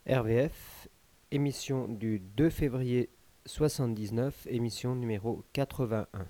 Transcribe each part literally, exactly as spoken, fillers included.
R V F, émission du deux février soixante-dix-neuf, émission numéro quatre-vingt-un.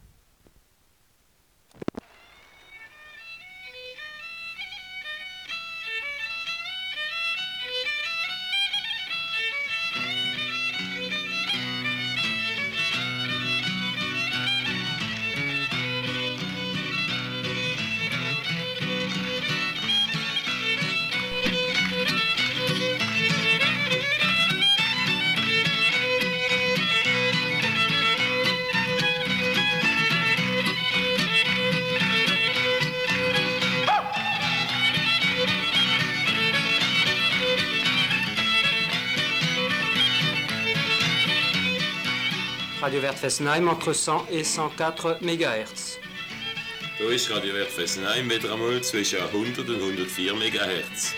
Radio Vert Fessenheim entre cent et cent quatre Megahertz. Da ist Radio Vert Fessenheim wieder einmal zwischen hundert und hundertvier Megahertz.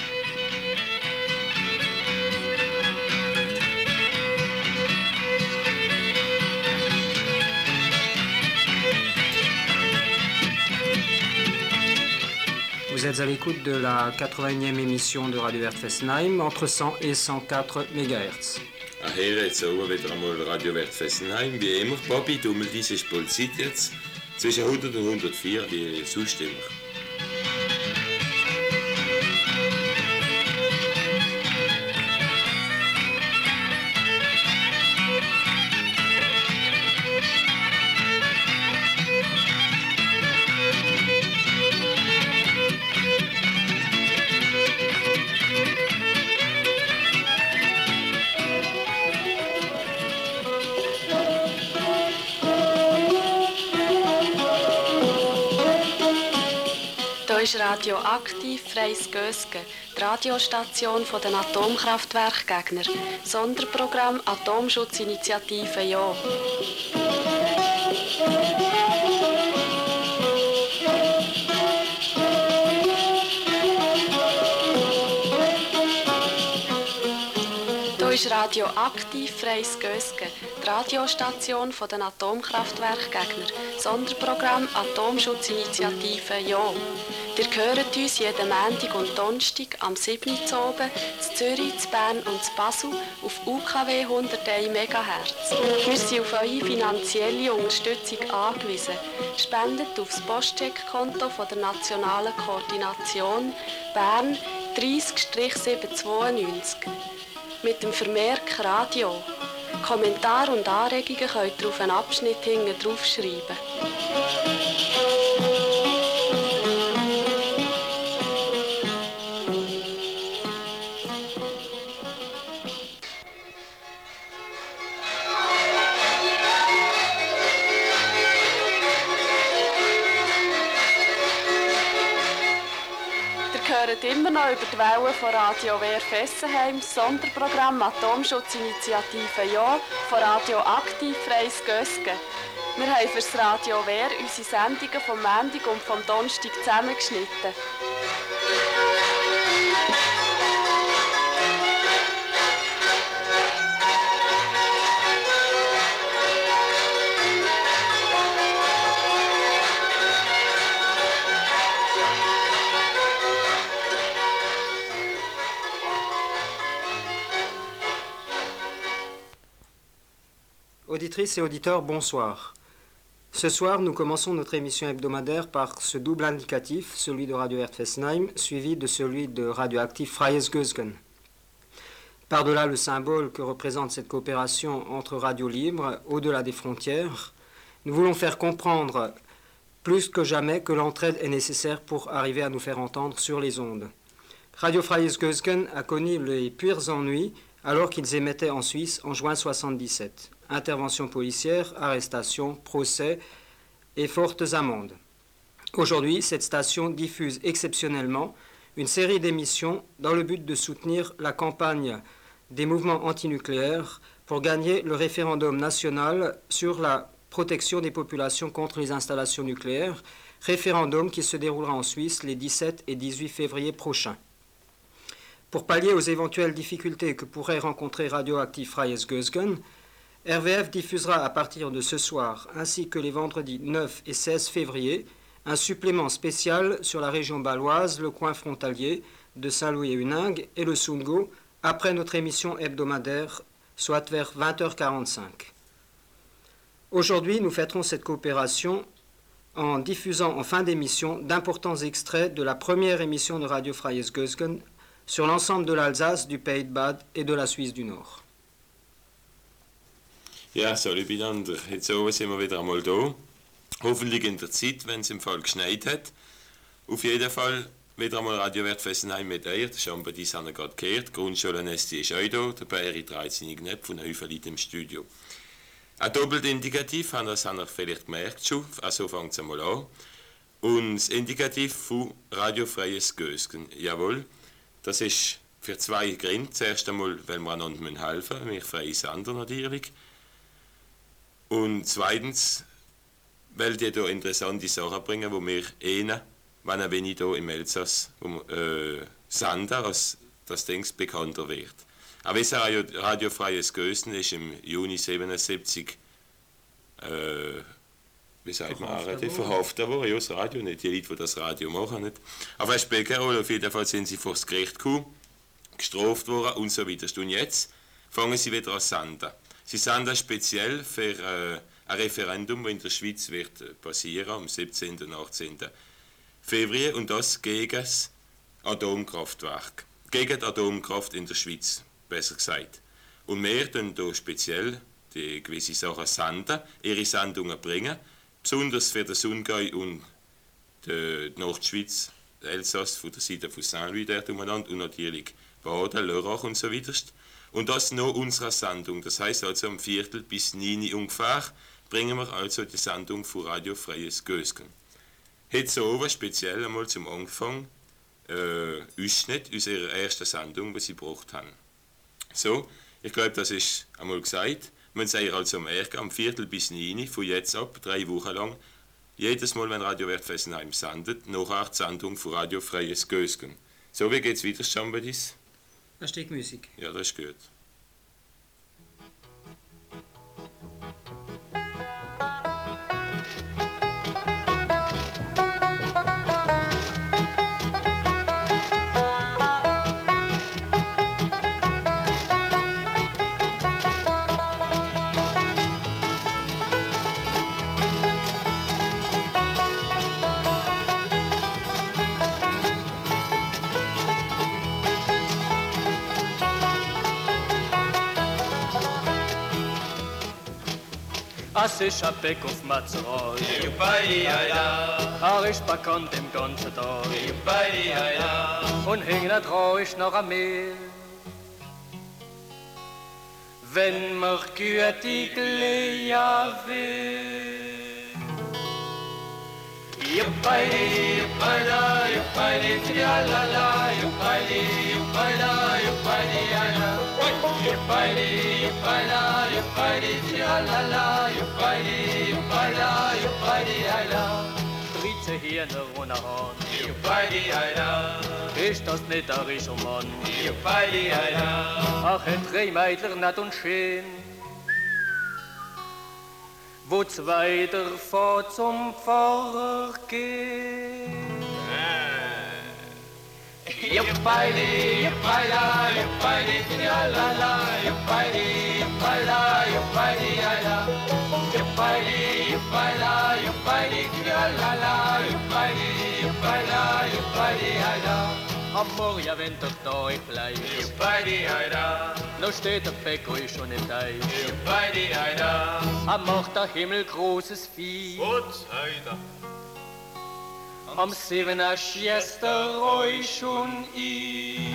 Vous êtes à l'écoute de la quatre-vingt-unième émission de Radio Vert Fessenheim entre cent et cent quatre Megahertz. Ah, hier jetzt auch wieder einmal Radio Vert Fessenheim. Wie immer, Papi, du mir diese Spolzeit jetzt zwischen hundert und hundertvier, wie sonst immer. Hier ist Radio Aktiv Freies Gösgen, die Radiostation der Atomkraftwerkgegner. Sonderprogramm Atomschutzinitiative Ja. Hier ist Radio Aktiv Freies Gösgen, die Radiostation der Atomkraftwerkgegner. Sonderprogramm Atomschutzinitiative Ja. Ihr hört uns jeden Montag und Donnerstag am siebten Uhr oben, in Zürich, in Bern und in Basel auf U K W hunderteins Megahertz. Wir sind auf eure finanzielle Unterstützung angewiesen. Spendet auf das Postcheckkonto der Nationalen Koordination Bern dreißig siebenhundertzweiundneunzig mit dem Vermerk Radio. Kommentare und Anregungen könnt ihr auf einen Abschnitt hinten drauf schreiben. Immer noch über die Wellen von Radio Vert Fessenheim, Sonderprogramm Atomschutzinitiative Ja von Radio Aktiv Freies Gösgen. Wir haben für das Radio Vert unsere Sendungen vom Montag und vom Donnerstag zusammengeschnitten. Auditrices et auditeurs, bonsoir. Ce soir, nous commençons notre émission hebdomadaire par ce double indicatif, celui de Radio Vert Fessenheim, suivi de celui de Radio Aktiv Freies Gösgen. Par-delà le symbole que représente cette coopération entre radios libres, au-delà des frontières, nous voulons faire comprendre plus que jamais que l'entraide est nécessaire pour arriver à nous faire entendre sur les ondes. Radio Freies Gösgen a connu les pires ennuis alors qu'ils émettaient en Suisse en juin soixante-dix-sept. Interventions policières, arrestations, procès et fortes amendes. Aujourd'hui, cette station diffuse exceptionnellement une série d'émissions dans le but de soutenir la campagne des mouvements antinucléaires pour gagner le référendum national sur la protection des populations contre les installations nucléaires, référendum qui se déroulera en Suisse les dix-sept et dix-huit février prochains. Pour pallier aux éventuelles difficultés que pourrait rencontrer Radio Aktiv Freies Gösgen, R V F diffusera à partir de ce soir, ainsi que les vendredis neuf et seize février, un supplément spécial sur la région bâloise, le coin frontalier de Saint-Louis-et-Huningue et le Sungo, après notre émission hebdomadaire, soit vers vingt heures quarante-cinq. Aujourd'hui, nous fêterons cette coopération en diffusant en fin d'émission d'importants extraits de la première émission de Radio Freies Gösgen sur l'ensemble de l'Alsace, du Pays de Bade et de la Suisse du Nord. Ja, salut miteinander. Jetzt oben sind wir wieder einmal da. Hoffentlich in der Zeit, wenn es im Fall geschneit hat. Auf jeden Fall wieder einmal Radio Wert Fessenheim mit euch. Der Jean-Baptiste haben wir gerade gehört. Die Grundschule Nesti ist auch da. Der Bayeri dreht seine Knöpfe und ein Haufen Leute im Studio. Ein Doppelindikativ haben das haben wir vielleicht gemerkt schon. Also fängt es einmal an. Und das Indikativ von Radio Freies Gösgen. Jawohl, das ist für zwei Gründe. Zuerst einmal, weil wir einander helfen müssen. Wir freie Sender natürlich. Und zweitens, weil die hier interessante Sachen bringen, die wir ihnen, wenn ein wenig hier im Elsass äh, senden, als das Ding bekannter wird. Auch wie Radio, Radio Freies Gösgen ist im Juni siebenundsiebzig, äh, wie sagt man, verhaftet, verhaftet worden. Ja, das Radio, nicht die Leute, die das Radio machen. Nicht. Aber es spielt keine Rolle, auf jeden Fall sind sie vor das Gericht gekommen, gestraft worden und so weiter. Und jetzt fangen sie wieder an zu senden. Sie senden speziell für äh, ein Referendum, das in der Schweiz wird passieren am siebzehnten und achtzehnten Februar, und das gegen das Atomkraftwerk. Gegen die Atomkraft in der Schweiz, besser gesagt. Und wir tun hier speziell die gewisse Sachen senden, ihre Sendungen bringen, besonders für den Sundgau und die Nordschweiz, Elsass von der Seite von Saint-Louis dort umeinander und natürlich Baden, Lörrach und so weiter. Und das noch unserer Sendung. Das heisst also um Viertel bis neun ungefähr bringen wir also die Sendung von Radio Freies Gösgen. Heute so oben speziell einmal zum Anfang äh, Ausschnitt unserer ersten Sendung, die sie gebracht haben. So, ich glaube, das ist einmal gesagt. Man sagt also merken, am Viertel bis neun von jetzt ab, drei Wochen lang, jedes Mal, wenn Radio Wert Fessenheim sendet, nachher die Sendung von Radio Freies Gösgen. So, wie geht's weiter, Jean-Baptiste? Ein Stück Musik. Ja, das ist gut. Es ist ein Beck auf Metzerei, er ist bekannt im ganzen Tag, und hinten dran ist noch ein Meer. Wenn man gütig leben will. Juppali, juppala, juppali, trialala, juppali, juppala, juppali, ala. Juppali, juppala, juppali, trialala, juppali, juppala, juppali, ala. dreizehn Hirne ohne Hahn. Juppali, ala. Ist das nicht ein reicher Mann? Juppali, ala. Ach, ein drei Mädler nett und schön, wo zwei davon zum Pfarrer gehen. Juppali, juppala, juppali, trialala, juppali, juppala, juppali, ala. Juppali, juppala, juppali, trialala, juppali, juppala, juppali, ala. Am Morgen, wenn der Tag bleibt, juppali, ala. Noch steht der Bäcker schon im Teich. Juppali, ala. Am macht der Himmel großes Vieh. Und heida. Am Siebener schießt der Reu schon i.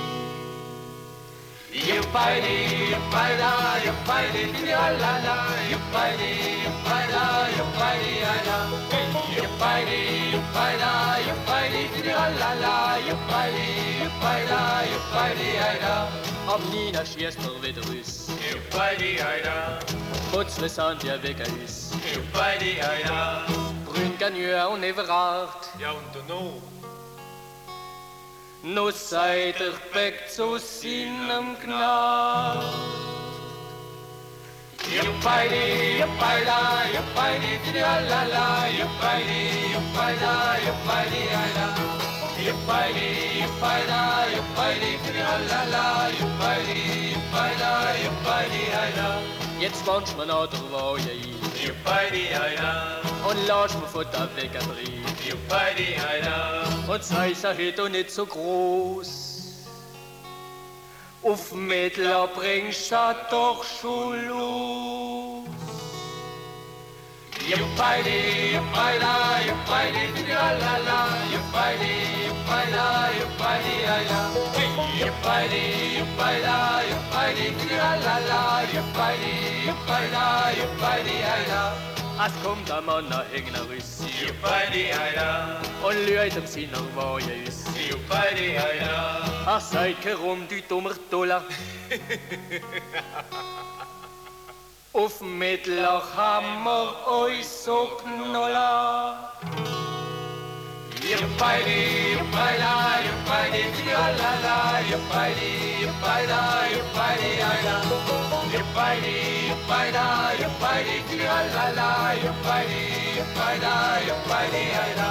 Juppali, juppala, juppali, trialala, juppali, juppala, juppali, ala. Juppali, juppala, juppali, trialala, juppali, juppala, juppali, ala. Am Nina schießt er wieder raus. Juppali, ala. Putzle sind ja weg aus. Juppali, ala. Brün Gagneur und Everard. Ja, und du noch? Nu seid er weg zu seinem Gnad. Juppali, juppala, juppali, trialala, juppali, juppala, juppali, ala. Yippee-dee, yippee-da, yippee-dee, la-la-la, yippee-dee, yippee-da, yippee-dee-da. Jetzt wünsch mir noch der Weihe ein Yippee-dee-da, und lass mir von der Weg ein Brief. yippee-dee-da. Und sei sei doch nicht so groß. Auf Mittler bringst du doch schon los. Yippee-dee, yippee-da, yippee-dee, la-la-la, yippee-dee, yippee-da, yippee-dee-da. Yippee-dee, yippee-da, yippee-dee, la-la-la, yippee-dee, yippee-da, yippee-dee-da. Es kommt ein Mann nach Hegnerüss Yippee-dee-da, und lügt um seiner Weihe aus. yippee-dee-da. Ach, seid herum, du dummer Dollar. Auf Mittler haben wir euch so knoller. Yippee-dee, yippee-da, yippee-dee, la-la-la, yippee-dee, yippee-da, yippee-dee-da. Yippee-dee, yippee-da, yippee-dee, la-la-la, yippee-dee, yippee-da, yippee-dee-da.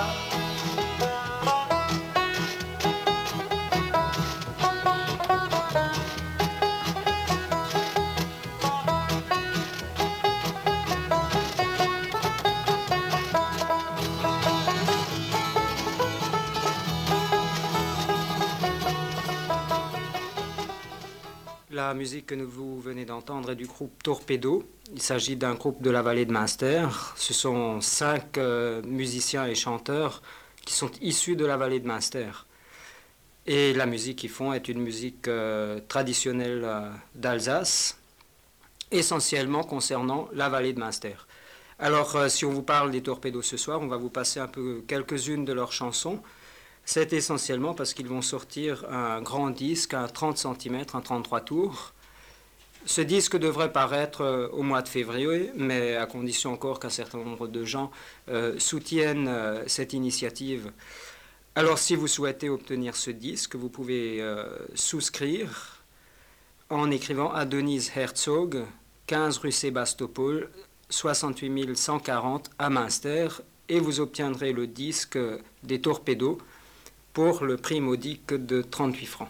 La musique que vous venez d'entendre est du groupe Torpedo. Il s'agit d'un groupe de la vallée de Munster. Ce sont cinq euh, musiciens et chanteurs qui sont issus de la vallée de Munster. Et la musique qu'ils font est une musique euh, traditionnelle euh, d'Alsace, essentiellement concernant la vallée de Munster. Alors, euh, si on vous parle des Torpedos ce soir, on va vous passer un peu quelques-unes de leurs chansons. C'est essentiellement parce qu'ils vont sortir un grand disque, un trente centimètres, un trente-trois tours. Ce disque devrait paraître au mois de février, mais à condition encore qu'un certain nombre de gens euh, soutiennent euh, cette initiative. Alors si vous souhaitez obtenir ce disque, vous pouvez euh, souscrire en écrivant à Denise Herzog, quinze rue Sébastopol, soixante-huit mille cent quarante à Münster, et vous obtiendrez le disque des Torpedos pour le prix modique de trente-huit francs.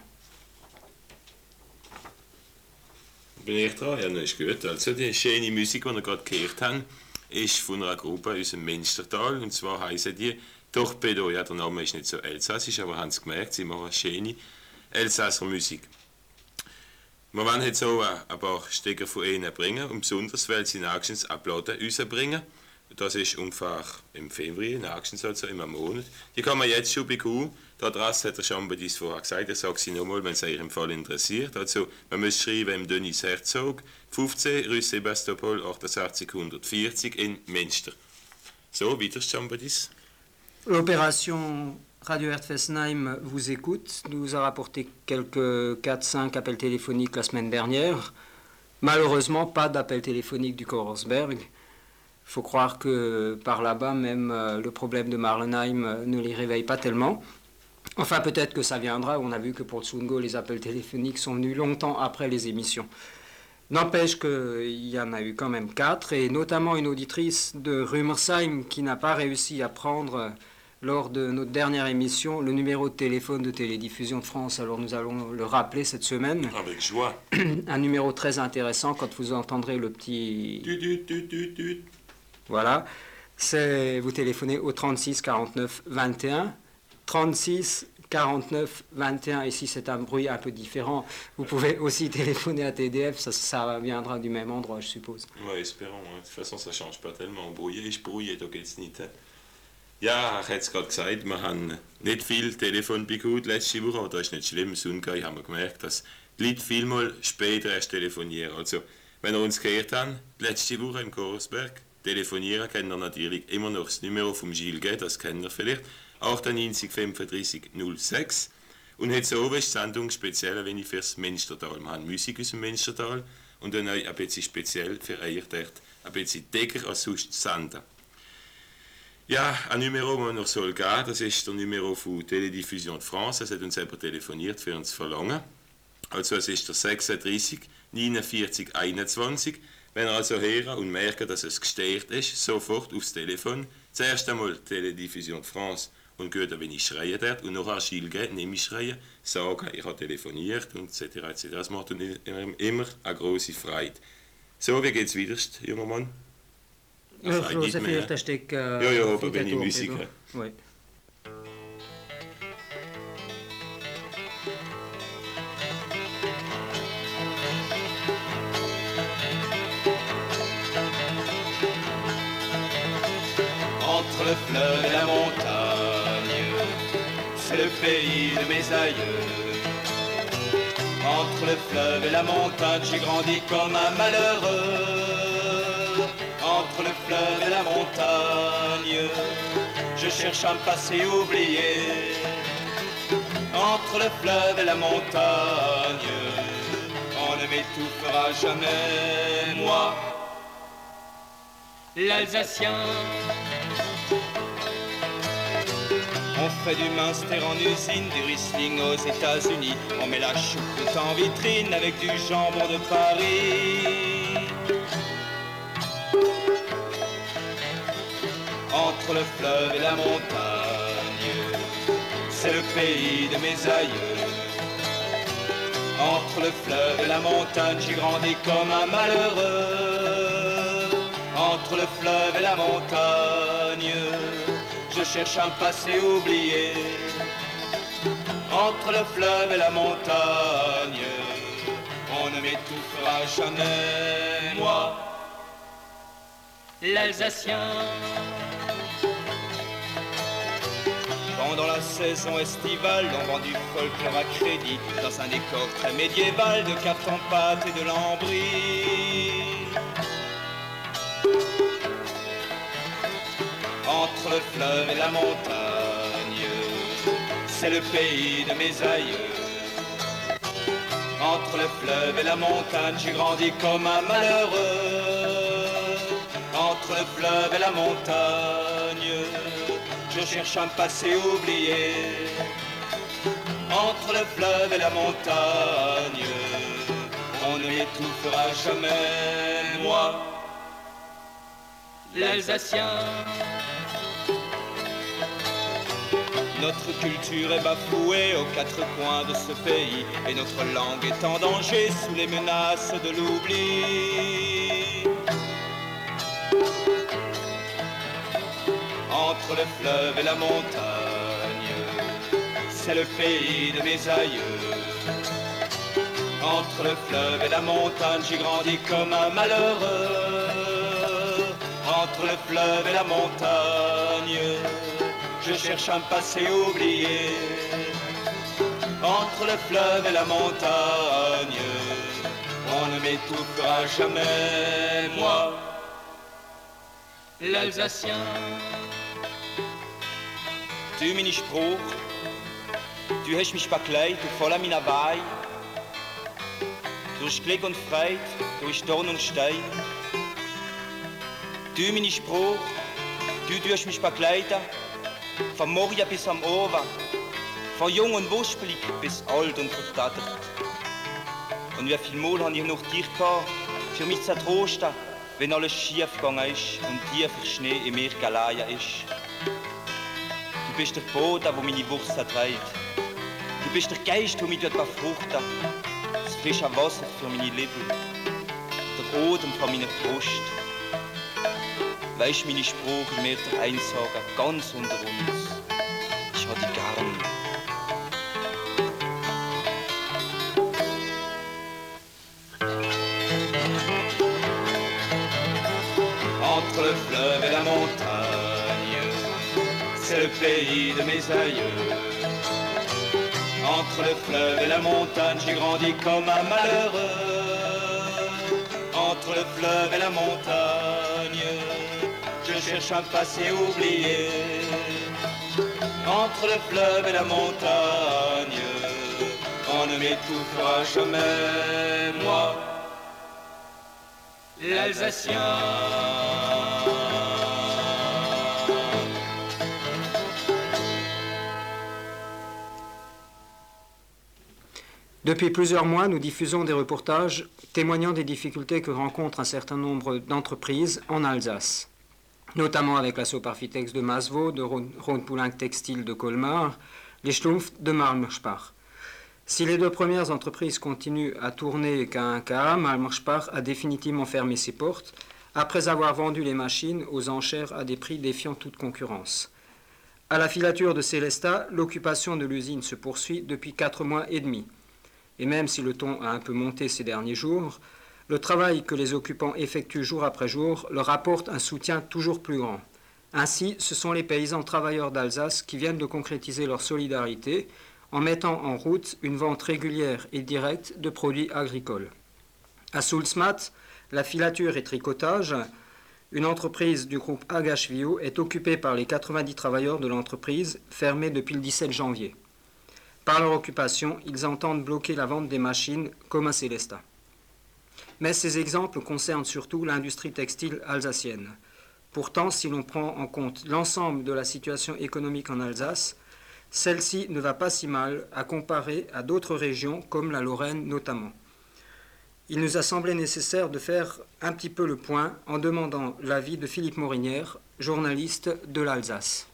Bin ich dran? Ja, das ist gut. Also die schöne Musik, die wir gerade gehört haben, ist von einer Gruppe aus dem Münstertal. Und zwar heißen die Torpedo. Ja, der Name ist nicht so elsassisch, aber haben es gemerkt, sie machen schöne Elsasser Musik. Wir wollen jetzt so ein paar Stücke von ihnen bringen, und besonders, weil sie nächstens eine Platte rausbringen. Das ist ungefähr im Februar, nächstens also im Monat. Die kann man jetzt schon bekommen. Die Adresse hat der Jean-Baptiste vorher gesagt, ich sage sie nochmal, wenn es euch im Fall interessiert. Also, man muss schreiben im Denise Herzog, fünfzehn rue Sébastopol, achtundsechzig vierzig in Münster. So, weiter, Jean-Baptiste. L'opération Radio Eert Fessenheim vous écoute. Nous a rapporté quelques quatre cinq appels téléphoniques la semaine dernière. Malheureusement, pas d'appel téléphonique du Korsberg. Il faut croire que par là-bas, même euh, le problème de Marlenheim euh, ne les réveille pas tellement. Enfin, peut-être que ça viendra. On a vu que pour le Tsungo, les appels téléphoniques sont venus longtemps après les émissions. N'empêche qu'il y en a eu quand même quatre, et notamment une auditrice de Rumersheim qui n'a pas réussi à prendre, euh, lors de notre dernière émission, le numéro de téléphone de Télédiffusion de France. Alors nous allons le rappeler cette semaine. Avec joie. Un numéro très intéressant quand vous entendrez le petit... Du, du, du, du, du. Voilà, c'est vous téléphonez au trente-six quarante-neuf vingt et un, trente-six quarante-neuf vingt et un. Ici c'est un bruit un peu différent. Vous pouvez aussi téléphoner à T D F, ça, ça viendra du même endroit, je suppose. Oui, espérons. Hein. De toute façon, ça ne change pas tellement. Brouillé ist brouillé, da geht es nicht. Hein. Ja, ich hätte es gerade gesagt, wir haben nicht viel Telefon bekommen letzte Woche, aber das ist nicht schlimm. Im Sundgau haben wir gemerkt, dass die Leute vielmal später erst telefonieren. Also, wenn ihr uns gehört habt, letzte Woche im Korsberg, telefonieren könnt ihr natürlich immer noch das Numero vom Gilles geben, das kennt ihr vielleicht, achtundneunzig fünfunddreißig null sechs. Und heute oben ist die Sendung speziell wenig fürs Münstertal. Wir haben Musik aus dem Münstertal und dann ein bisschen speziell für euch dort ein bisschen dicker als sonst senden. Ja, ein Numero, das man noch soll geben, das ist der Numero von Télédiffusion de France. Es hat uns jemand telefoniert für uns zu verlangen. Also es ist der sechsunddreißig neunundvierzig einundzwanzig. Wenn ihr also hören und merken, dass es gestört ist, sofort aufs Telefon. Zuerst einmal Télédiffusion de France und gut, wenn ich schreie dort und nachher Schiel geben, nicht mehr schreien, sagen, ich habe telefoniert und et cetera et cetera. Das macht ihm immer eine grosse Freude. So, wie geht's weiter, junger Mann? Je vais finir un Stück. Ja, ja, aber wenn ich Musik habe. Oui. Entre le fleuve et la montagne, c'est le pays de mes aïeux. Entre le fleuve et la montagne, j'ai grandi comme un malheureux. Entre le fleuve et la montagne, je cherche un passé oublié. Entre le fleuve et la montagne, on ne m'étouffera jamais, moi, l'Alsacien. On fait du Munster en usine, du Riesling aux États-Unis. On met la choucroute en vitrine avec du jambon de Paris. Entre le fleuve et la montagne, c'est le pays de mes aïeux. Entre le fleuve et la montagne, j'ai grandi comme un malheureux. Entre le fleuve et la montagne, je cherche un passé oublié. Entre le fleuve et la montagne, on ne m'étouffera jamais, moi, l'Alsacien. Pendant la saison estivale, on vend du folklore à crédit dans un décor très médiéval de cartes en pâte et de lambris. Entre le fleuve et la montagne, c'est le pays de mes aïeux. Entre le fleuve et la montagne, j'ai grandi comme un malheureux. Entre le fleuve et la montagne, je cherche un passé oublié. Entre le fleuve et la montagne, on ne m'étouffera jamais, moi, l'Alsacien. Notre culture est bafouée aux quatre coins de ce pays et notre langue est en danger sous les menaces de l'oubli. Entre le fleuve et la montagne, c'est le pays de mes aïeux. Entre le fleuve et la montagne, j'ai grandi comme un malheureux. Entre le fleuve et la montagne, je cherche un passé oublié. Entre le fleuve et la montagne, on ne m'étouffera jamais, moi, l'Alsacien. Du meine Spruch, du hast mich bekleidet und voller meiner Weih. Durch Glück und Freude, durch Dorn und Stein. Du meine Spruch, du tust mich bekleiden, von Morgen bis am Abend, von jung und wuspelig bis alt und verdattert. Und wie viel Mal habe ich noch dich gehabt, für mich zu trosten, wenn alles schief gegangen ist und tiefer Schnee in mir gelegen ist. Du bist der Boden, der meine Wurzeln trägt. Du bist der Geist, der mich befruchten. Das frische Wasser für meine Lippen. Der Odem von meiner Brust. Weisst, meine Spruch in mir der Einsagen, ganz unter uns. Ich hab dich gern. Entre le fleuve et la montagne, c'est le pays de mes aïeux. Entre le fleuve et la montagne, j'ai grandi comme un malheureux. Entre le fleuve et la montagne, je cherche un passé oublié. Entre le fleuve et la montagne, on ne m'étouffera jamais, moi, l'Alsacien. Depuis plusieurs mois, nous diffusons des reportages témoignant des difficultés que rencontrent un certain nombre d'entreprises en Alsace. notamment avec la Soparfitex de Masvaux, de Rhône-Poulenc Textile de Colmar, les Schlumpf de Malmerspach. Si les deux premières entreprises continuent à tourner qu'à un cas, Malmerspach a définitivement fermé ses portes après avoir vendu les machines aux enchères à des prix défiant toute concurrence. À la filature de Célestat, l'occupation de l'usine se poursuit depuis quatre mois et demi. Et même si le ton a un peu monté ces derniers jours, le travail que les occupants effectuent jour après jour leur apporte un soutien toujours plus grand. Ainsi, ce sont les paysans travailleurs d'Alsace qui viennent de concrétiser leur solidarité en mettant en route une vente régulière et directe de produits agricoles. À Sulzmatt, la filature et tricotage, une entreprise du groupe Agashvio, est occupée par les quatre-vingt-dix travailleurs de l'entreprise, fermée depuis le dix-sept janvier. Par leur occupation, ils entendent bloquer la vente des machines comme à Célestat. Mais ces exemples concernent surtout l'industrie textile alsacienne. Pourtant, si l'on prend en compte l'ensemble de la situation économique en Alsace, celle-ci ne va pas si mal à comparer à d'autres régions comme la Lorraine notamment. Il nous a semblé nécessaire de faire un petit peu le point en demandant l'avis de Philippe Morinière, journaliste de l'Alsace.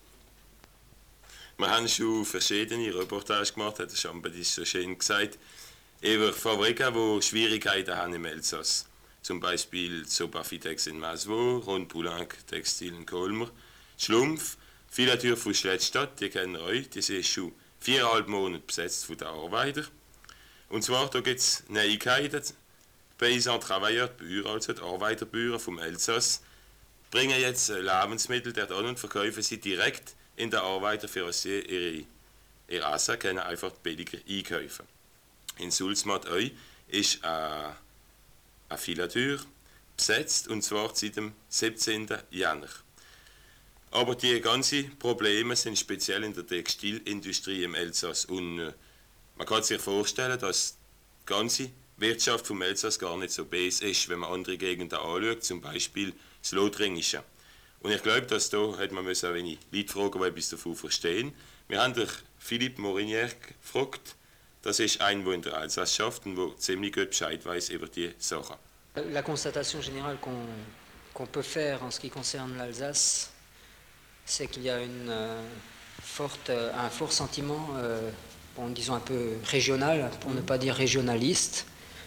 Wir haben schon verschiedene Reportagen gemacht, hat Jean-Baptiste so schön gesagt, über Fabriken, die Schwierigkeiten haben im Elsass. Zum Beispiel Soparfitex in Masvaux, Rhône-Poulenc Textil in Colmar, Schlumpf, Filature von Schlettstadt, die kennen euch, die sind schon viereinhalb Monate besetzt von den Arbeitern. Und zwar, da gibt es Neuigkeiten. Die Paysans Travailleurs, die Bauern, also die Arbeiterbauern vom Elsass, bringen jetzt Lebensmittel dort an und verkaufen sie direkt in den Arbeiter für sie ihre, ihr Essen können einfach billiger einkaufen. In Sulzmatt euch ist eine, eine Filature besetzt, und zwar seit dem siebzehnten Januar. Aber die ganzen Probleme sind speziell in der Textilindustrie im Elsass, und äh, man kann sich vorstellen, dass die ganze Wirtschaft vom Elsass gar nicht so besser ist, wenn man andere Gegenden anschaut, zum Beispiel das Lothringische. Und ich glaube, dass da hätte man müssen, wenn ich Leute fragen, die etwas davon verstehen. Wir haben durch Philippe Morinière gefragt. Das ist ein, der in der Alsace schafft und der ziemlich gut Bescheid weiß über die Sachen. La constatation générale qu'on qu'on peut faire en ce qui concerne l'Alsace, c'est qu'il y a une, euh, forte, un fort sentiment, euh, bon, disons un peu régional, pour ne pas dire régionaliste,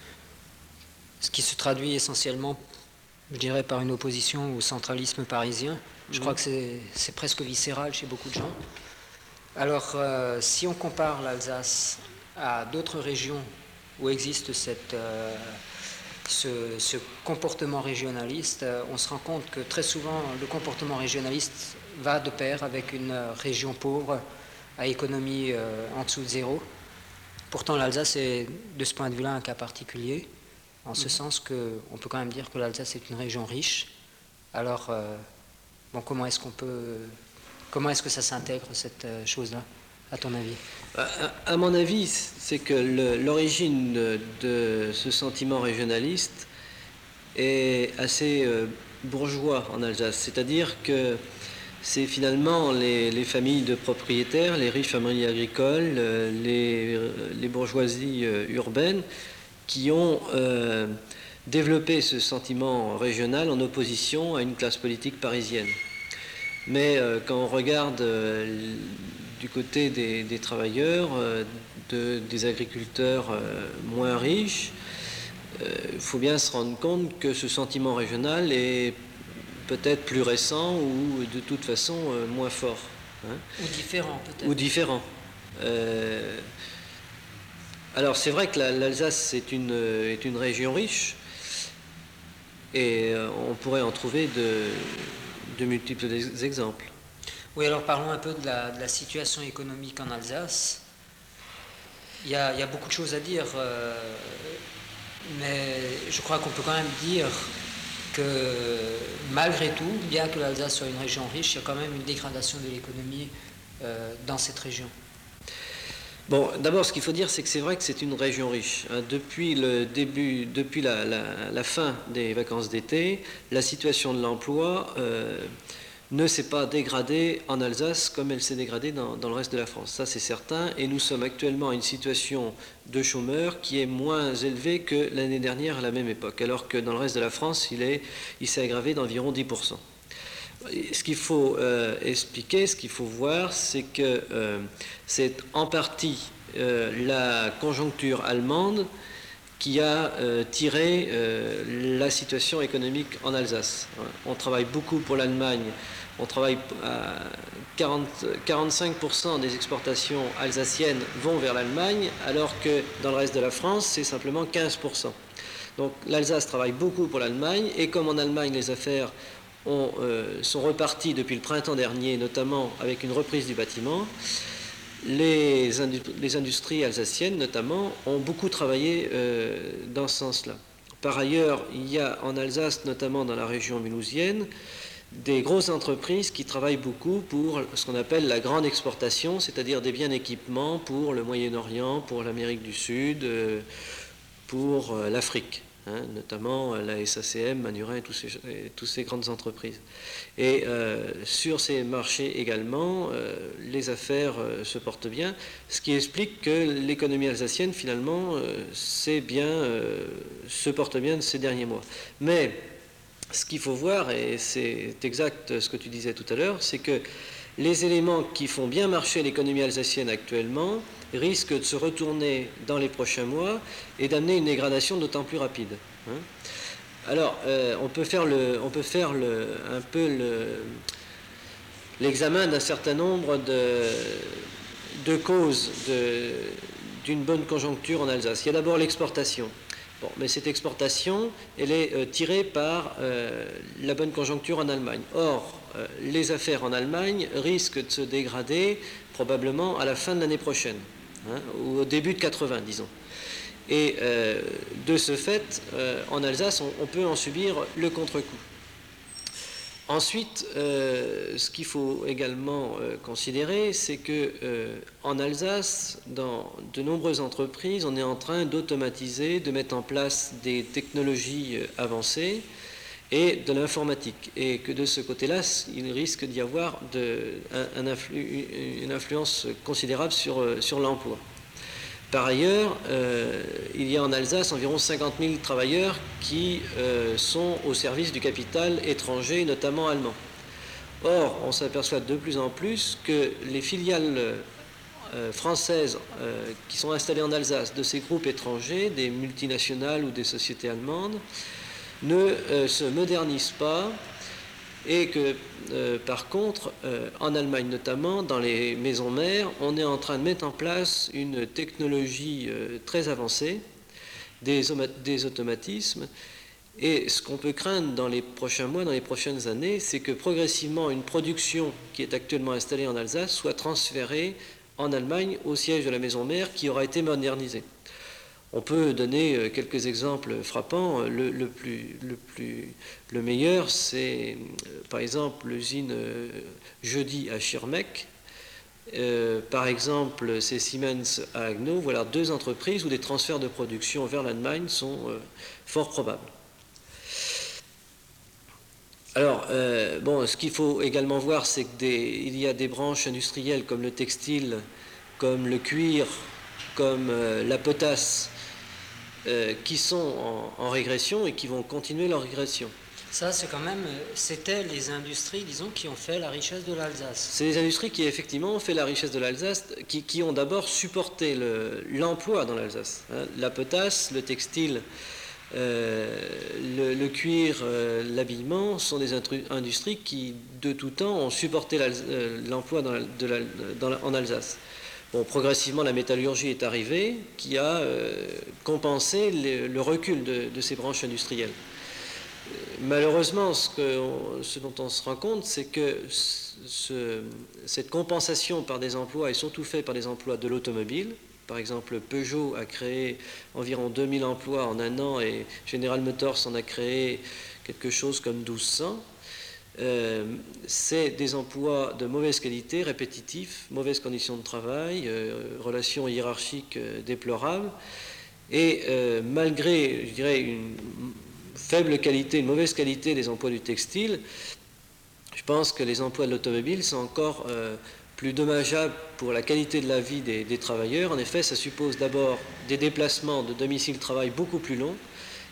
ce qui se traduit essentiellement, je dirais, par une opposition au centralisme parisien. Je crois que c'est, c'est presque viscéral chez beaucoup de gens. Alors, euh, si on compare l'Alsace à d'autres régions où existe cette, euh, ce, ce comportement régionaliste, euh, on se rend compte que très souvent, le comportement régionaliste va de pair avec une région pauvre à économie euh, en dessous de zéro. Pourtant, l'Alsace est, de ce point de vue-là, un cas particulier, en ce mmh. sens qu'on peut quand même dire que l'Alsace est une région riche. Alors, euh, bon, comment est-ce qu'on peut, comment est-ce que ça s'intègre, cette euh, chose-là, à ton avis? À, à mon avis, c'est que le, l'origine de, de ce sentiment régionaliste est assez euh, bourgeois en Alsace. C'est-à-dire que c'est finalement les, les familles de propriétaires, les riches familles agricoles, euh, les, les bourgeoisies euh, urbaines qui ont euh, développé ce sentiment régional en opposition à une classe politique parisienne. Mais euh, quand on regarde euh, du côté des, des travailleurs, euh, de, des agriculteurs euh, moins riches, il euh, faut bien se rendre compte que ce sentiment régional est peut-être plus récent ou de toute façon euh, moins fort. Hein. Ou différent peut-être. Ou différent. Euh, alors c'est vrai que la, l'Alsace est une, est une région riche et euh, on pourrait en trouver de, de multiples exemples. Oui, alors parlons un peu de la, de la situation économique en Alsace. Il y a, il y a beaucoup de choses à dire, euh, mais je crois qu'on peut quand même dire que malgré tout, bien que l'Alsace soit une région riche, il y a quand même une dégradation de l'économie euh, dans cette région. Bon, d'abord, ce qu'il faut dire, c'est que c'est vrai que c'est une région riche. Hein. Depuis le début, depuis la, la, la fin des vacances d'été, la situation de l'emploi euh, ne s'est pas dégradée en Alsace comme elle s'est dégradée dans, dans le reste de la France. Ça, c'est certain. Et nous sommes actuellement à une situation de chômeurs qui est moins élevée que l'année dernière à la même époque, alors que dans le reste de la France, il, est, il s'est aggravé d'environ dix pour cent. Ce qu'il faut euh, expliquer, ce qu'il faut voir, c'est que euh, c'est en partie euh, la conjoncture allemande qui a euh, tiré euh, la situation économique en Alsace. On travaille beaucoup pour l'Allemagne, on travaille à quarante, quarante-cinq pour cent des exportations alsaciennes vont vers l'Allemagne, alors que dans le reste de la France, c'est simplement quinze pour cent. Donc l'Alsace travaille beaucoup pour l'Allemagne, et comme en Allemagne les affaires ont, euh, sont reparties depuis le printemps dernier, notamment avec une reprise du bâtiment, les, indu- les industries alsaciennes notamment ont beaucoup travaillé euh, dans ce sens-là. Par ailleurs, il y a en Alsace, notamment dans la région mulhousienne, des grosses entreprises qui travaillent beaucoup pour ce qu'on appelle la grande exportation, c'est-à-dire des biens d'équipement pour le Moyen-Orient, pour l'Amérique du Sud, euh, pour euh, l'Afrique, hein, notamment la S A C M, Manurin et toutes ces, et toutes ces grandes entreprises. Et euh, sur ces marchés également, euh, les affaires euh, se portent bien, ce qui explique que l'économie alsacienne, finalement, euh, c'est bien, euh, se porte bien ces derniers mois. Mais ce qu'il faut voir, et c'est exact ce que tu disais tout à l'heure, c'est que les éléments qui font bien marcher l'économie alsacienne actuellement risquent de se retourner dans les prochains mois et d'amener une dégradation d'autant plus rapide. Hein. Alors, euh, on peut faire, le, on peut faire le, un peu le, l'examen d'un certain nombre de, de causes de, d'une bonne conjoncture en Alsace. Il y a d'abord l'exportation. Bon, mais cette exportation, elle est euh, tirée par euh, la bonne conjoncture en Allemagne. Or, euh, les affaires en Allemagne risquent de se dégrader probablement à la fin de l'année prochaine, hein, ou au début de quatre-vingts, disons. Et euh, de ce fait, euh, en Alsace, on, on peut en subir le contre-coup. Ensuite, euh, ce qu'il faut également euh, considérer, c'est que euh, en Alsace, dans de nombreuses entreprises, on est en train d'automatiser, de mettre en place des technologies euh, avancées et de l'informatique. Et que de ce côté-là, il risque d'y avoir de, un, un influ, une influence considérable sur, euh, sur l'emploi. Par ailleurs, euh, il y a en Alsace environ cinquante mille travailleurs qui euh, sont au service du capital étranger, notamment allemand. Or, on s'aperçoit de plus en plus que les filiales euh, françaises euh, qui sont installées en Alsace de ces groupes étrangers, des multinationales ou des sociétés allemandes, ne euh, se modernisent pas, et que euh, par contre, euh, en Allemagne notamment, dans les maisons mères, on est en train de mettre en place une technologie euh, très avancée, des, des automatismes, et ce qu'on peut craindre dans les prochains mois, dans les prochaines années, c'est que progressivement une production qui est actuellement installée en Alsace soit transférée en Allemagne au siège de la maison mère qui aura été modernisée. On peut donner quelques exemples frappants. Le, le, plus, le, plus, le meilleur, c'est par exemple l'usine Jeudi à Schirmeck. Euh, par exemple, c'est Siemens à Haguenau. Voilà deux entreprises où des transferts de production vers l'Allemagne sont euh, fort probables. Alors, euh, bon, ce qu'il faut également voir, c'est qu'il y a des branches industrielles comme le textile, comme le cuir, comme euh, la potasse, Euh, qui sont en, en régression et qui vont continuer leur régression. Ça, c'est quand même, c'était les industries, disons, qui ont fait la richesse de l'Alsace. C'est les industries qui, effectivement, ont fait la richesse de l'Alsace, qui, qui ont d'abord supporté le, l'emploi dans l'Alsace. Hein. La potasse, le textile, euh, le, le cuir, euh, l'habillement sont des industries qui, de tout temps, ont supporté l'emploi dans la, de la, dans la, en Alsace. Bon, progressivement, la métallurgie est arrivée, qui a euh, compensé le, le recul de, de ces branches industrielles. Malheureusement, ce, que on, ce dont on se rend compte, c'est que ce, cette compensation par des emplois est surtout faite par des emplois de l'automobile. Par exemple, Peugeot a créé environ deux mille emplois en un an et General Motors en a créé quelque chose comme mille deux cents. Euh, c'est des emplois de mauvaise qualité, répétitifs, mauvaises conditions de travail, euh, relations hiérarchiques euh, déplorables, et euh, malgré, je dirais, une faible qualité, une mauvaise qualité des emplois du textile, je pense que les emplois de l'automobile sont encore euh, plus dommageables pour la qualité de la vie des, des travailleurs. En effet, ça suppose d'abord des déplacements de domicile-travail beaucoup plus longs,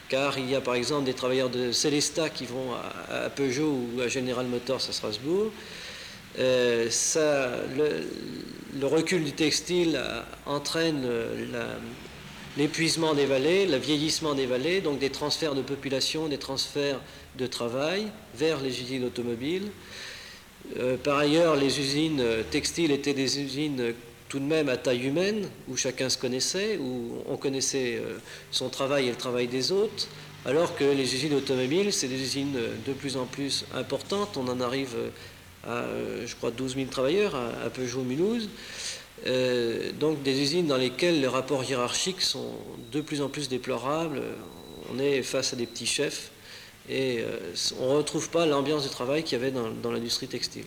car il y a par exemple des travailleurs de Célestat qui vont à, à Peugeot ou à General Motors à Strasbourg. Euh, ça, le, le recul du textile euh, entraîne la, l'épuisement des vallées, le vieillissement des vallées, donc des transferts de population, des transferts de travail vers les usines automobiles. Euh, par ailleurs, les usines textiles étaient des usines tout de même à taille humaine, où chacun se connaissait, où on connaissait euh, son travail et le travail des autres, alors que les usines automobiles, c'est des usines de plus en plus importantes. On en arrive à, je crois, douze mille travailleurs à, à Peugeot-Mulhouse. Euh, donc des usines dans lesquelles les rapports hiérarchiques sont de plus en plus déplorables. On est face à des petits chefs et euh, on ne retrouve pas l'ambiance de travail qu'il y avait dans, dans l'industrie textile.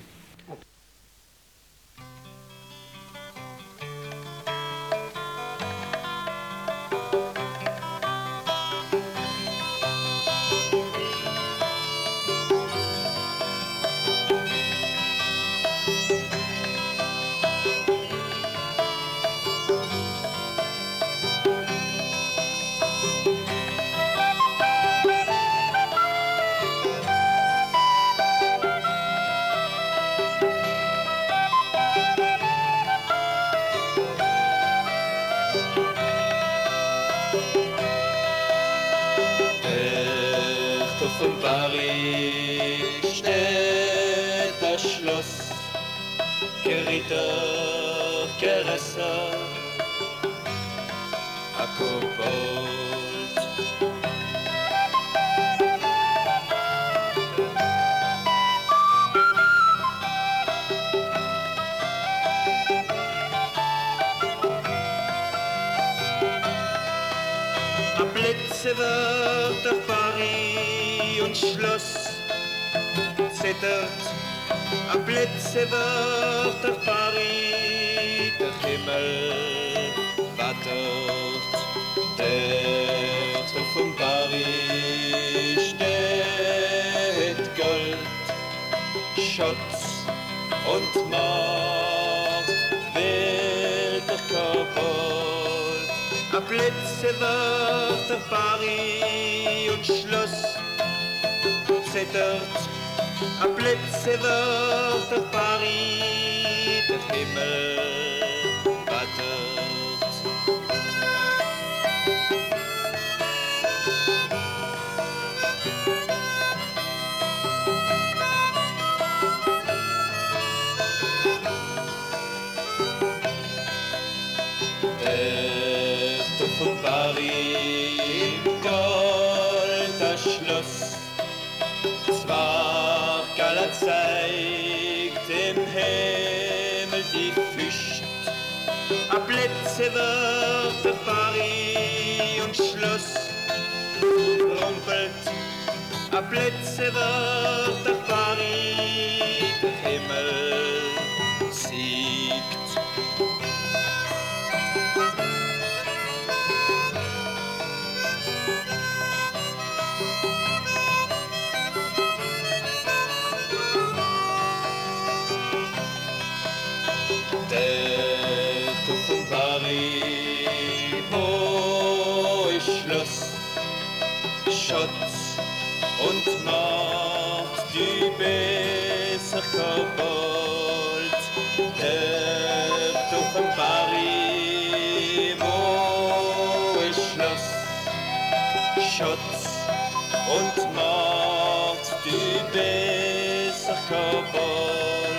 Von Paris steht das Schloss, Geritter, Geressa, a Kobold. A Blitze wird der Paris und Schloss zittert, a Blitze wird der Paris, der Himmel wattert, der Turm von Paris steht Gold, Schatz und Mord, wilder Kobold. A Blitze wird der Paris und Schloss zittert, a Blitze wird der Paris, der Himmel wattert. Der Turm von Paris im Gold, das Schloss, zwar Gala zeigt im Himmel die Fücht, a Blitze wird der Paris und Schloss rumpelt, a Blitze wird der Paris, der Himmel siegt. Der Turm von Paris, hohes Schloss, Schatz und Macht, die besser Kobold. Der Turm von Paris, hohes Schloss, Schatz und Macht, die besser Kobold.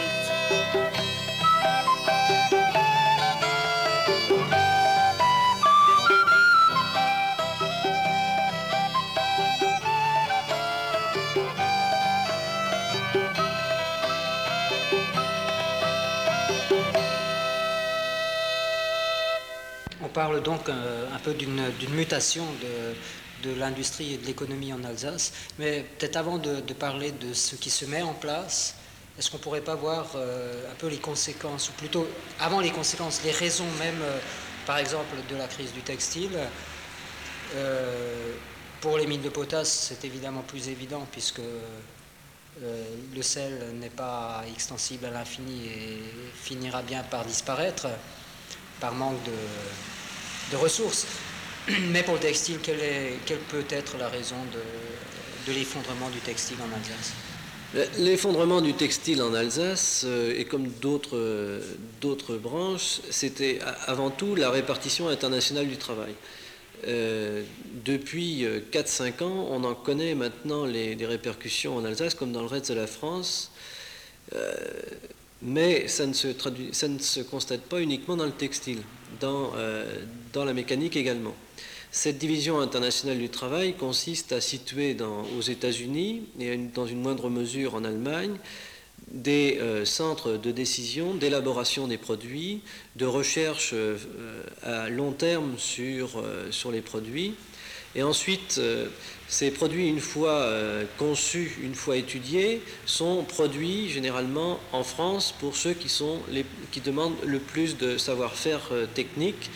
On parle donc euh, un peu d'une d'une mutation de, de l'industrie et de l'économie en Alsace, mais peut-être avant de, de parler de ce qui se met en place, est-ce qu'on ne pourrait pas voir euh, un peu les conséquences, ou plutôt avant les conséquences, les raisons même, euh, par exemple, de la crise du textile. Euh, pour les mines de potasse, c'est évidemment plus évident puisque euh, le sel n'est pas extensible à l'infini et finira bien par disparaître par manque de, de ressources. Mais pour le textile, quelle, est, quelle peut être la raison de, de l'effondrement du textile en Alsace? L'effondrement du textile en Alsace, euh, et comme d'autres euh, d'autres branches, c'était avant tout la répartition internationale du travail. Euh, depuis quatre cinq ans, on en connaît maintenant les, les répercussions en Alsace comme dans le reste de la France, euh, mais ça ne, se traduit, ça ne se constate pas uniquement dans le textile, dans, euh, dans la mécanique également. Cette division internationale du travail consiste à situer dans, aux États-Unis et dans une moindre mesure en Allemagne des euh, centres de décision, d'élaboration des produits, de recherche euh, à long terme sur, euh, sur les produits. Et ensuite, euh, ces produits, une fois euh, conçus, une fois étudiés, sont produits généralement en France pour ceux qui, sont les, qui demandent le plus de savoir-faire euh, technique.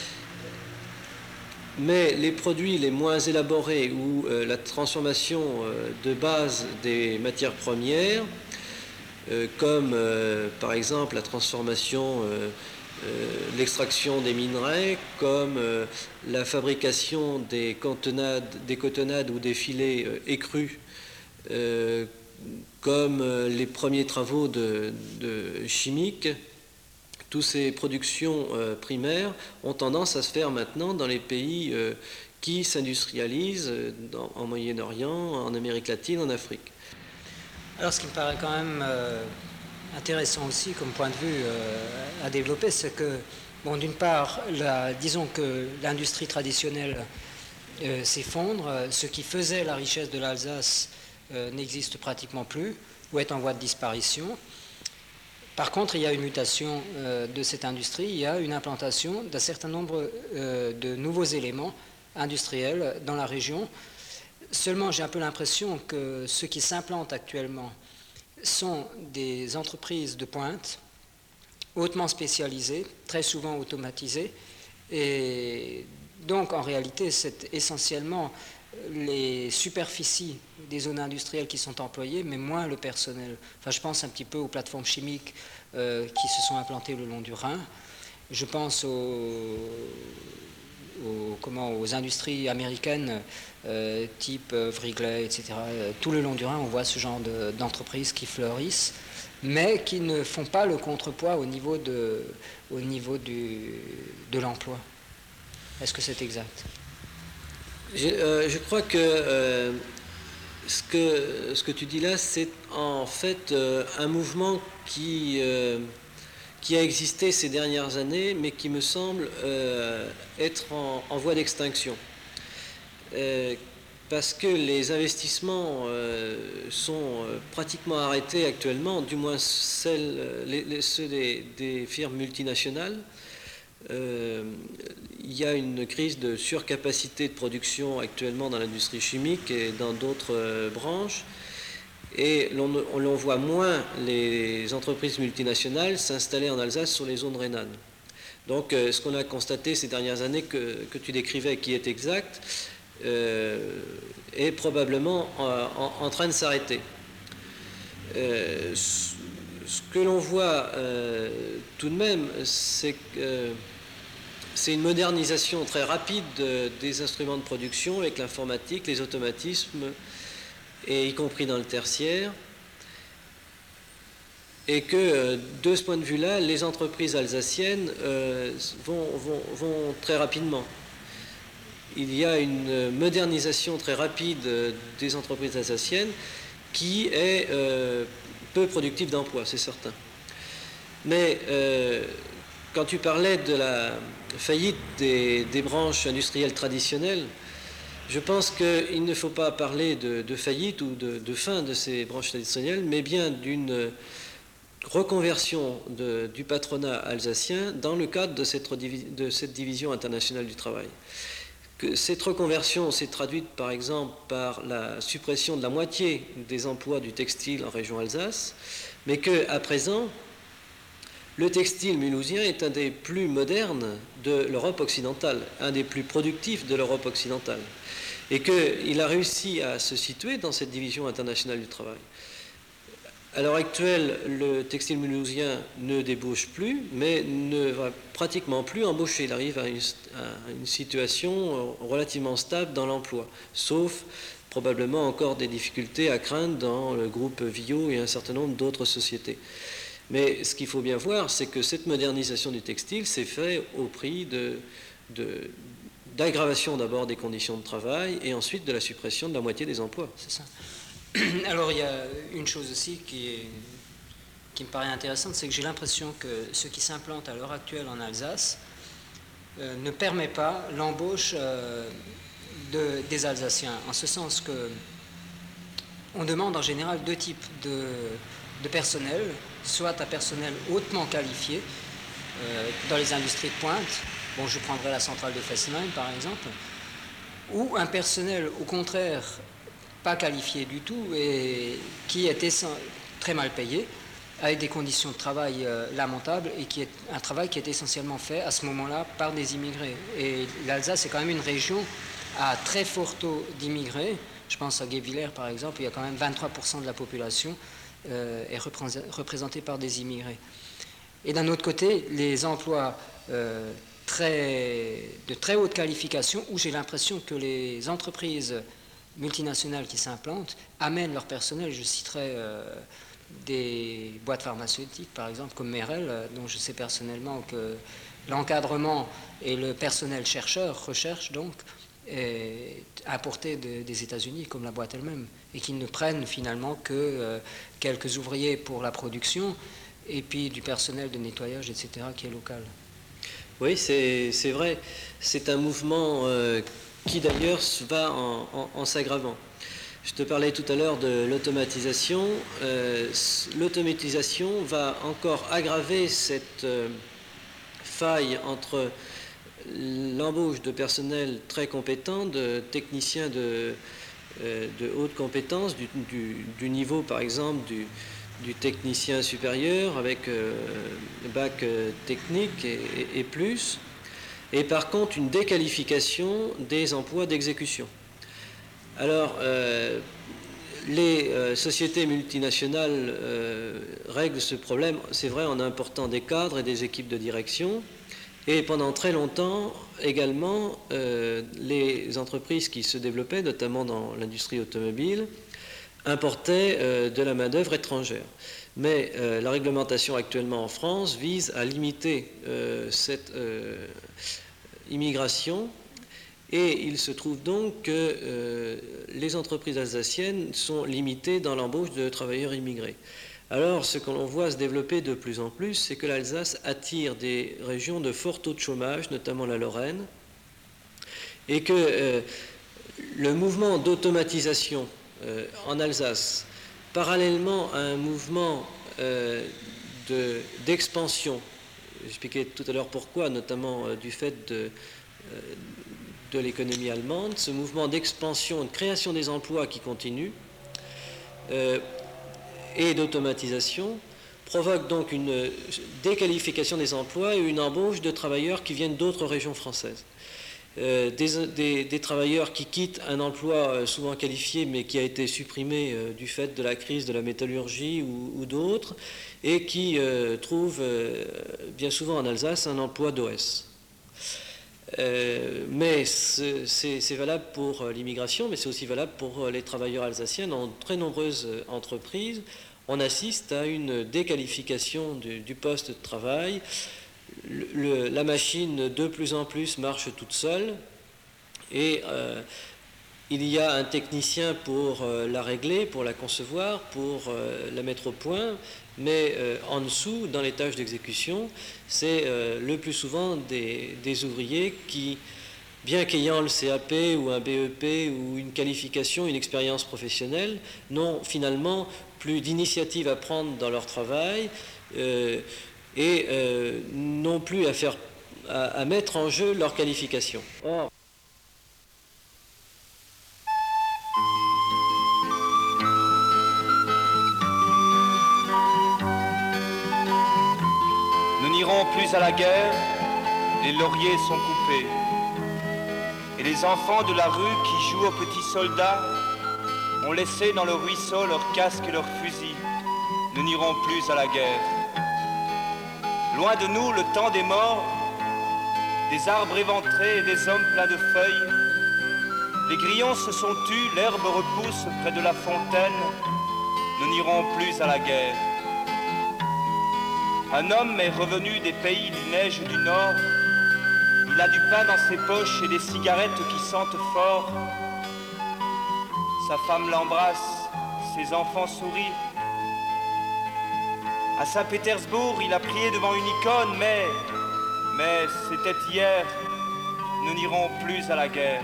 Mais les produits les moins élaborés ou euh, la transformation euh, de base des matières premières, euh, comme euh, par exemple la transformation, euh, euh, l'extraction des minerais, comme euh, la fabrication des cotonnades, des cotonnades ou des filets euh, écrus, euh, comme euh, les premiers travaux de, de chimiques. Toutes ces productions euh, primaires ont tendance à se faire maintenant dans les pays euh, qui s'industrialisent, euh, dans, en Moyen-Orient, en Amérique latine, en Afrique. Alors ce qui me paraît quand même euh, intéressant aussi comme point de vue euh, à développer, c'est que, bon, d'une part, la, disons que l'industrie traditionnelle euh, s'effondre, ce qui faisait la richesse de l'Alsace euh, n'existe pratiquement plus ou est en voie de disparition. Par contre, il y a une mutation euh, de cette industrie, il y a une implantation d'un certain nombre euh, de nouveaux éléments industriels dans la région. Seulement, j'ai un peu l'impression que ceux qui s'implantent actuellement sont des entreprises de pointe, hautement spécialisées, très souvent automatisées, et donc en réalité, c'est essentiellement les superficies des zones industrielles qui sont employées, mais moins le personnel. Enfin, je pense un petit peu aux plateformes chimiques euh, qui se sont implantées le long du Rhin. Je pense aux, aux, comment, aux industries américaines euh, type euh, Wrigley, et cetera. Tout le long du Rhin, on voit ce genre de, d'entreprises qui fleurissent, mais qui ne font pas le contrepoids au niveau de, au niveau du, de l'emploi. Est-ce que c'est exact ? Je, euh, je crois que, euh, ce que ce que tu dis là, c'est en fait euh, un mouvement qui, euh, qui a existé ces dernières années, mais qui me semble euh, être en, en voie d'extinction. Euh, parce que les investissements euh, sont pratiquement arrêtés actuellement, du moins celles, les, les, ceux des, des firmes multinationales. Euh, il y a une crise de surcapacité de production actuellement dans l'industrie chimique et dans d'autres euh, branches, et l'on, on, l'on voit moins les entreprises multinationales s'installer en Alsace sur les zones rhénanes. Donc euh, ce qu'on a constaté ces dernières années que, que tu décrivais, qui est exact, euh, est probablement en, en, en train de s'arrêter. Euh, ce que l'on voit euh, tout de même, c'est que euh, c'est une modernisation très rapide de, des instruments de production avec l'informatique, les automatismes, et y compris dans le tertiaire. Et que euh, de ce point de vue-là, les entreprises alsaciennes euh, vont, vont, vont très rapidement. Il y a une modernisation très rapide des entreprises alsaciennes qui est euh, peu productive d'emploi, c'est certain. Mais euh, quand tu parlais de la faillite des, des branches industrielles traditionnelles, je pense qu'il ne faut pas parler de, de faillite ou de, de fin de ces branches traditionnelles, mais bien d'une reconversion de, du patronat alsacien dans le cadre de cette, de cette division internationale du travail. Que cette reconversion s'est traduite par exemple par la suppression de la moitié des emplois du textile en région Alsace, mais qu'à présent, le textile mulhousien est un des plus modernes de l'Europe occidentale, un des plus productifs de l'Europe occidentale, et qu'il a réussi à se situer dans cette division internationale du travail. À l'heure actuelle, le textile mulhousien ne débauche plus, mais ne va pratiquement plus embaucher. Il arrive à une, à une situation relativement stable dans l'emploi, sauf probablement encore des difficultés à craindre dans le groupe Villot et un certain nombre d'autres sociétés. Mais ce qu'il faut bien voir, c'est que cette modernisation du textile s'est faite au prix de, de, d'aggravation d'abord des conditions de travail et ensuite de la suppression de la moitié des emplois. C'est ça. Alors il y a une chose aussi qui, est, qui me paraît intéressante, c'est que j'ai l'impression que ce qui s'implante à l'heure actuelle en Alsace euh, ne permet pas l'embauche euh, de, des Alsaciens, en ce sens que on demande en général deux types de, de personnel, soit un personnel hautement qualifié euh, dans les industries de pointe, bon je prendrai la centrale de Fessenheim par exemple, ou un personnel au contraire pas qualifié du tout et qui était très mal payé, avec des conditions de travail euh, lamentables et qui est un travail qui est essentiellement fait à ce moment-là par des immigrés. Et l'Alsace est quand même une région à très fort taux d'immigrés. Je pense à Guebwiller par exemple, il y a quand même vingt-trois pour cent de la population euh, est repré- représentée par des immigrés. Et d'un autre côté, les emplois euh, très, de très haute qualification, où j'ai l'impression que les entreprises multinationales qui s'implantent amènent leur personnel. Je citerai euh, des boîtes pharmaceutiques, par exemple, comme Merel, euh, dont je sais personnellement que l'encadrement et le personnel chercheur, recherche donc, est importé de, des États-Unis, comme la boîte elle-même, et qui ne prennent finalement que euh, quelques ouvriers pour la production, et puis du personnel de nettoyage, et cetera, qui est local. Oui, c'est, c'est vrai. C'est un mouvement euh, qui d'ailleurs va en, en, en s'aggravant. Je te parlais tout à l'heure de l'automatisation. Euh, l'automatisation va encore aggraver cette euh, faille entre l'embauche de personnel très compétent, de techniciens de, euh, de haute compétence, du, du, du niveau par exemple du, du technicien supérieur avec euh, bac euh, technique et, et, et plus. Et par contre une déqualification des emplois d'exécution. Alors, euh, les euh, sociétés multinationales euh, règlent ce problème, c'est vrai, en important des cadres et des équipes de direction. Et pendant très longtemps, également, euh, les entreprises qui se développaient, notamment dans l'industrie automobile, importaient euh, de la main-d'œuvre étrangère. Mais euh, la réglementation actuellement en France vise à limiter euh, cette euh, immigration et il se trouve donc que euh, les entreprises alsaciennes sont limitées dans l'embauche de travailleurs immigrés. Alors ce que l'on voit se développer de plus en plus, c'est que l'Alsace attire des régions de fort taux de chômage, notamment la Lorraine, et que euh, le mouvement d'automatisation euh, en Alsace, parallèlement à un mouvement euh, de, d'expansion, j'expliquais tout à l'heure pourquoi, notamment euh, du fait de, euh, de l'économie allemande, ce mouvement d'expansion, de création des emplois qui continue, euh, et d'automatisation, provoque donc une déqualification des emplois et une embauche de travailleurs qui viennent d'autres régions françaises. Euh, des, des, des travailleurs qui quittent un emploi euh, souvent qualifié mais qui a été supprimé euh, du fait de la crise de la métallurgie ou, ou d'autres et qui euh, trouvent euh, bien souvent en Alsace un emploi d'O S. Euh, mais c'est, c'est, c'est valable pour euh, l'immigration, mais c'est aussi valable pour euh, les travailleurs alsaciens. Dans de très nombreuses euh, entreprises, on assiste à une déqualification du, du poste de travail. Le, le, la machine de plus en plus marche toute seule et euh, il y a un technicien pour euh, la régler, pour la concevoir, pour euh, la mettre au point, mais euh, en dessous, dans les tâches d'exécution, c'est euh, le plus souvent des, des ouvriers qui, bien qu'ayant le C A P ou un B E P ou une qualification, une expérience professionnelle, n'ont finalement plus d'initiative à prendre dans leur travail, euh, et euh, non plus à, faire, à, à mettre en jeu leur qualification. Or, nous n'irons plus à la guerre, les lauriers sont coupés, et les enfants de la rue qui jouent aux petits soldats ont laissé dans le ruisseau leurs casques et leurs fusils. nous n'irons plus à la guerre. Loin de nous, le temps des morts, des arbres éventrés et des hommes pleins de feuilles. Les grillons se sont tus, l'herbe repousse près de la fontaine, nous n'irons plus à la guerre. Un homme est revenu des pays du neige du nord. Il a du pain dans ses poches et des cigarettes qui sentent fort. Sa femme l'embrasse, ses enfants sourient. À Saint-Pétersbourg, il a prié devant une icône, mais, mais c'était hier, nous n'irons plus à la guerre.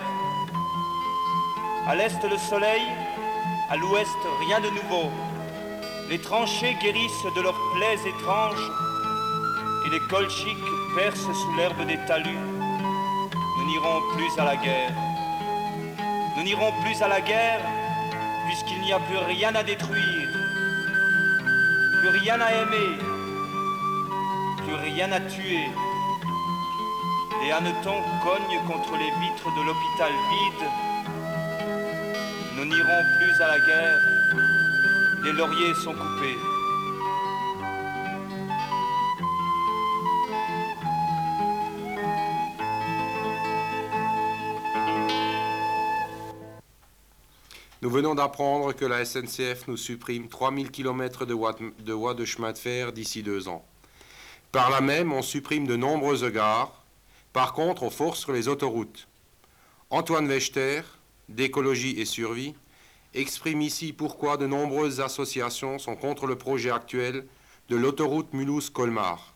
À l'est, le soleil, à l'ouest, rien de nouveau. Les tranchées guérissent de leurs plaies étranges et les colchiques percent sous l'herbe des talus. Nous n'irons plus à la guerre. Nous n'irons plus à la guerre puisqu'il n'y a plus rien à détruire, plus rien à aimer, plus rien à tuer. Les hannetons cognent contre les vitres de l'hôpital vide. Nous n'irons plus à la guerre, les lauriers sont coupés. Nous venons d'apprendre que la S N C F nous supprime trois mille kilomètres de voies de, voies de chemin de fer d'ici deux ans. Par là même, on supprime de nombreuses gares. Par contre, on force les autoroutes. Antoine Wechter, d'Écologie et Survie, exprime ici pourquoi de nombreuses associations sont contre le projet actuel de l'autoroute Mulhouse-Colmar.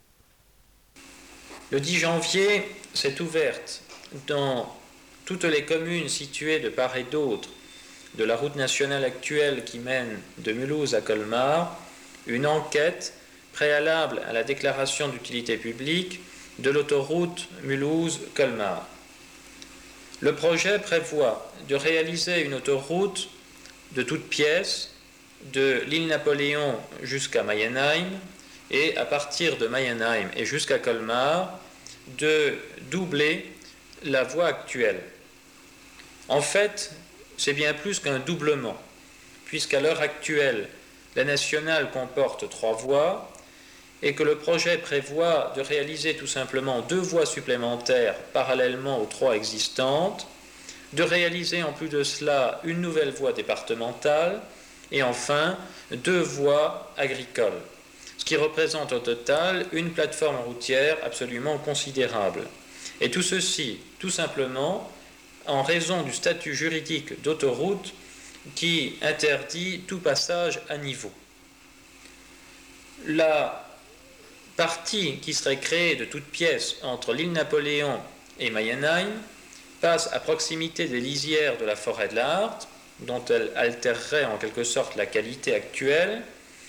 Le dix janvier s'est ouverte dans toutes les communes situées de part et d'autre de la route nationale actuelle qui mène de Mulhouse à Colmar une enquête préalable à la déclaration d'utilité publique de l'autoroute Mulhouse-Colmar. Le projet prévoit de réaliser une autoroute de toutes pièces de l'île Napoléon jusqu'à Mayenheim et à partir de Mayenheim et jusqu'à Colmar de doubler la voie actuelle. En fait, c'est bien plus qu'un doublement, puisqu'à l'heure actuelle, la nationale comporte trois voies et que le projet prévoit de réaliser tout simplement deux voies supplémentaires parallèlement aux trois existantes, de réaliser en plus de cela une nouvelle voie départementale et enfin deux voies agricoles, ce qui représente au total une plateforme routière absolument considérable. Et tout ceci, tout simplement, en raison du statut juridique d'autoroute qui interdit tout passage à niveau. La partie qui serait créée de toutes pièces entre l'île Napoléon et Mayenheim passe à proximité des lisières de la forêt de la Harte, dont elle altérerait en quelque sorte la qualité actuelle.